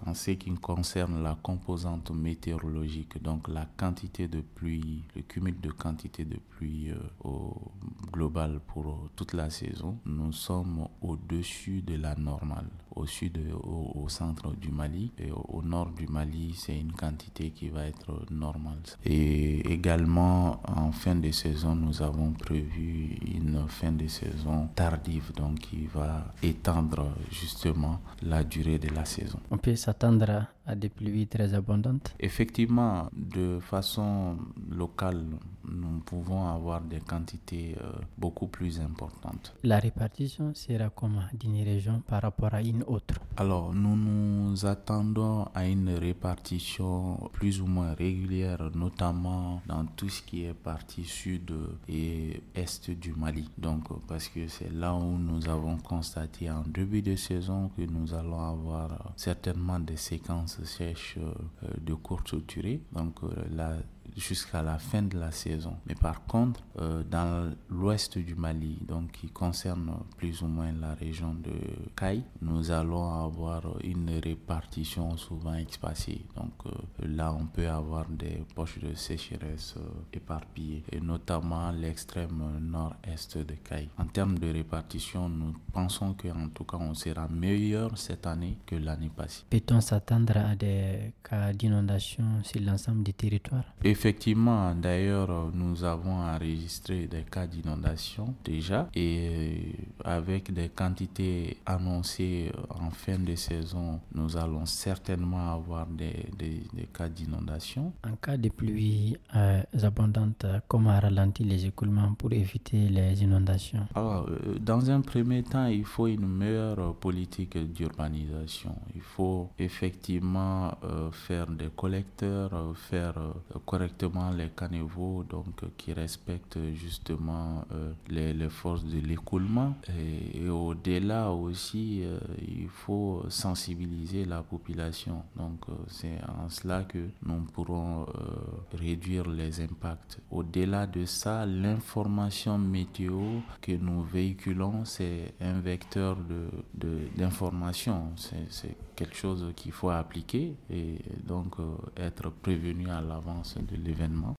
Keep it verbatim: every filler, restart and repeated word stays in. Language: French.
en ce qui concerne la composante météorologique, donc la quantité de pluie, le cumul de quantité de pluie euh, au global pour euh, toute la saison, nous sommes au-dessus de la normale, au sud, au, au centre du Mali, et au, au nord du Mali, c'est une quantité qui va être normale. Et également, en fin de saison, nous avons prévu une fin de saison tardive, donc qui va étendre justement la durée de la saison. On peut s'attendre à des pluies très abondantes? Effectivement, de façon locale, nous pouvons avoir des quantités euh, beaucoup plus importantes. La répartition sera comment d'une région par rapport à une autre? Alors, nous nous attendons à une répartition plus ou moins régulière, notamment dans tout ce qui est partie sud et est du Mali. Donc, parce que c'est là où nous avons constaté en début de saison que nous allons avoir certainement des séquences sèches de courte durée. Donc, la jusqu'à la fin de la saison. Mais par contre, euh, dans l'ouest du Mali, donc qui concerne plus ou moins la région de Caille, nous allons avoir une répartition souvent espacée. Donc euh, là, on peut avoir des poches de sécheresse euh, éparpillées, et notamment l'extrême nord-est de Caille. En termes de répartition, nous pensons qu'en tout cas, on sera meilleur cette année que l'année passée. Peut-on s'attendre à des cas d'inondation sur l'ensemble du territoire? Effectivement, d'ailleurs, nous avons enregistré des cas d'inondation déjà, et avec des quantités annoncées en fin de saison, nous allons certainement avoir des, des, des cas d'inondation. En cas de pluie euh, abondante, comment ralentir les écoulements pour éviter les inondations? Alors, euh, dans un premier temps, il faut une meilleure politique d'urbanisation. Il faut effectivement euh, faire des collecteurs, euh, faire euh, correctement les caniveaux, donc euh, qui respectent justement euh, les, les forces de l'écoulement. Et, et au-delà aussi, euh, il faut sensibiliser la population. Donc euh, c'est en cela que nous pourrons euh, réduire les impacts. Au-delà de ça, l'information météo que nous véhiculons, c'est un vecteur de, de, d'information. C'est, c'est quelque chose qu'il faut appliquer et donc euh, être prévenu à l'avance de l'événement.